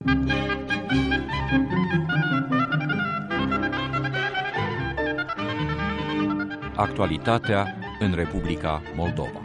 Actualitatea în Republica Moldova.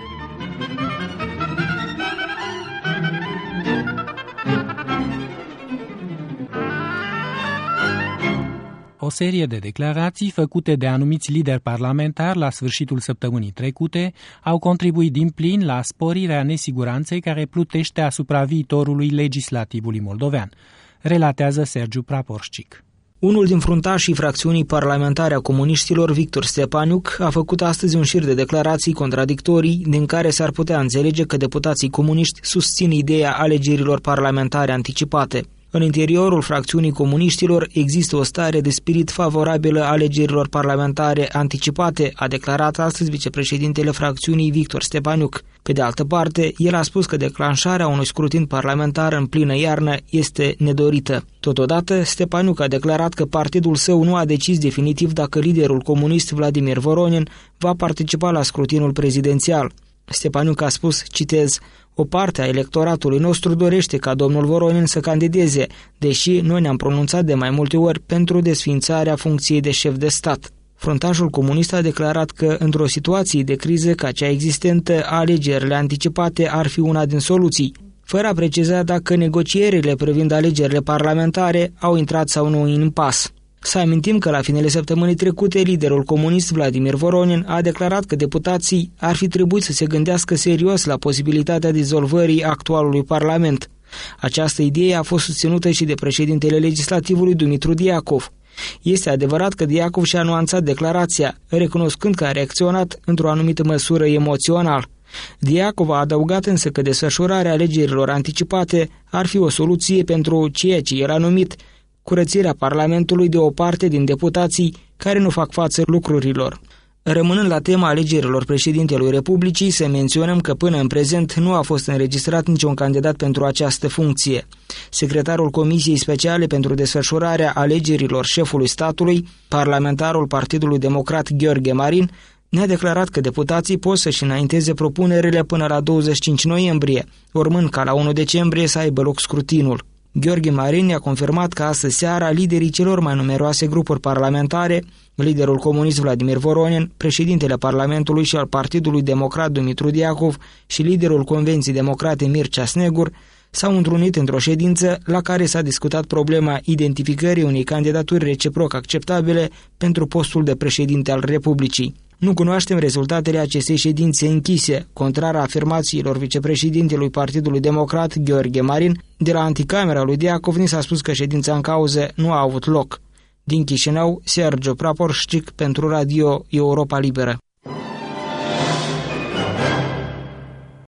O serie de declarații făcute de anumiți lideri parlamentari la sfârșitul săptămânii trecute au contribuit din plin la sporirea nesiguranței care plutește asupra viitorului legislativului moldovean, relatează Sergiu Praporșcic. Unul din fruntașii fracțiunii parlamentare a comuniștilor, Victor Stepaniuc, a făcut astăzi un șir de declarații contradictorii, din care s-ar putea înțelege că deputații comuniști susțin ideea alegerilor parlamentare anticipate. În interiorul fracțiunii comuniștilor există o stare de spirit favorabilă alegerilor parlamentare anticipate, a declarat astăzi vicepreședintele fracțiunii Victor Stepaniuc. Pe de altă parte, el a spus că declanșarea unui scrutin parlamentar în plină iarnă este nedorită. Totodată, Stepaniuc a declarat că partidul său nu a decis definitiv dacă liderul comunist Vladimir Voronin va participa la scrutinul prezidențial. Stepaniuc a spus, citez, o parte a electoratului nostru dorește ca domnul Voronin să candideze, deși noi ne-am pronunțat de mai multe ori pentru desființarea funcției de șef de stat. Fruntașul comunist a declarat că, într-o situație de criză ca cea existentă, alegerile anticipate ar fi una din soluții, fără a preciza dacă negocierile privind alegerile parlamentare au intrat sau nu în impas. Să amintim că la finele săptămânii trecute, liderul comunist Vladimir Voronin a declarat că deputații ar fi trebuit să se gândească serios la posibilitatea dizolvării actualului parlament. Această idee a fost susținută și de președintele legislativului Dumitru Diacov. Este adevărat că Diacov și-a nuanțat declarația, recunoscând că a reacționat într-o anumită măsură emoțional. Diacov a adăugat însă că desfășurarea alegerilor anticipate ar fi o soluție pentru ceea ce el a numit curățirea Parlamentului de o parte din deputații care nu fac față lucrurilor. Rămânând la tema alegerilor președintelui Republicii, să menționăm că până în prezent nu a fost înregistrat niciun candidat pentru această funcție. Secretarul Comisiei Speciale pentru desfășurarea alegerilor șefului statului, parlamentarul Partidului Democrat Gheorghe Marin, ne-a declarat că deputații pot să-și înainteze propunerile până la 25 noiembrie, urmând ca la 1 decembrie să aibă loc scrutinul. Gheorghe Marin a confirmat că astăzi seara liderii celor mai numeroase grupuri parlamentare, liderul comunist Vladimir Voronin, președintele Parlamentului și al Partidului Democrat Dumitru Diacov și liderul Convenției Democrate Mircea Snegur, s-au întrunit într-o ședință la care s-a discutat problema identificării unei candidaturi reciproc acceptabile pentru postul de președinte al Republicii. Nu cunoaștem rezultatele acestei ședințe închise, contrar afirmațiilor vicepreședintelui Partidului Democrat Gheorghe Marin. De la anticamera lui Diacov ni s-a spus că ședința în cauză nu a avut loc. Din Chișinău, Sergiu Praporșcic pentru Radio Europa Liberă.